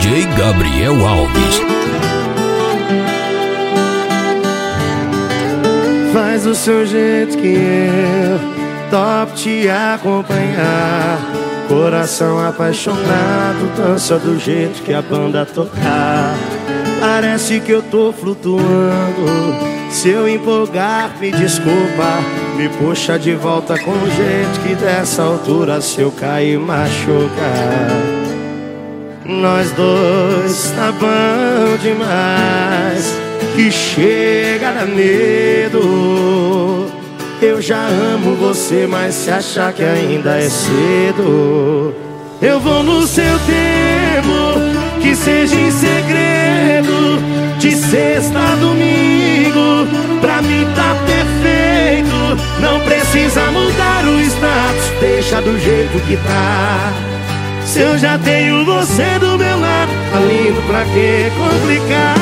DJ Gabriel Alves. Faz do seu jeito que eu topo te acompanhar. Coração apaixonado, dança do jeito que a banda tocar. Parece que eu tô flutuando. Se eu empolgar, me desculpa. Me puxa de volta com um jeito que dessa altura, se eu cair, machuca. Nós dois tá bom demais, que chega a dar medo. Eu já amo você, mas se achar que ainda é cedo, eu vou no seu tempo, que seja em segredo. De sexta a domingo, pra mim tá perfeito. Não precisa mudar o status, deixa do jeito que tá. Se eu já tenho você do meu lado, tá lindo, pra que complicar?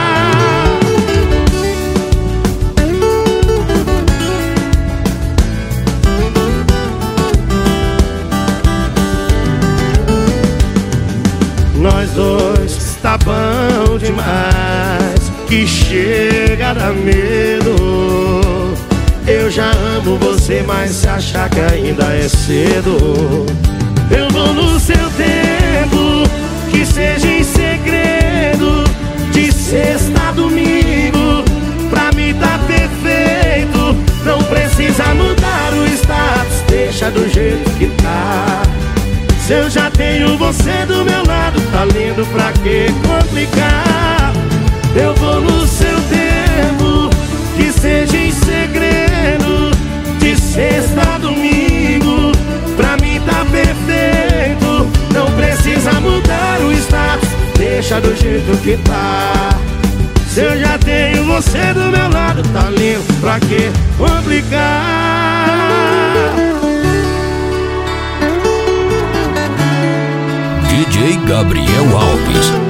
Nós dois tá bom demais, que chega a dar medo. Eu já amo você, mas se achar que ainda é cedo, eu vou no seu tempo, que seja em segredo. De sexta a domingo, pra mim tá perfeito. Não precisa mudar o status, deixa do jeito que tá. Se eu já tenho você do meu lado, tá lindo, pra que complicar? Eu vou no seu tempo, que seja em segredo. De sexta a domingo, pra mim tá perfeito. Não precisa mudar o status, deixa do jeito que tá. Se eu já tenho você do meu lado, tá lindo, pra que complicar? DJ Gabriel Alves.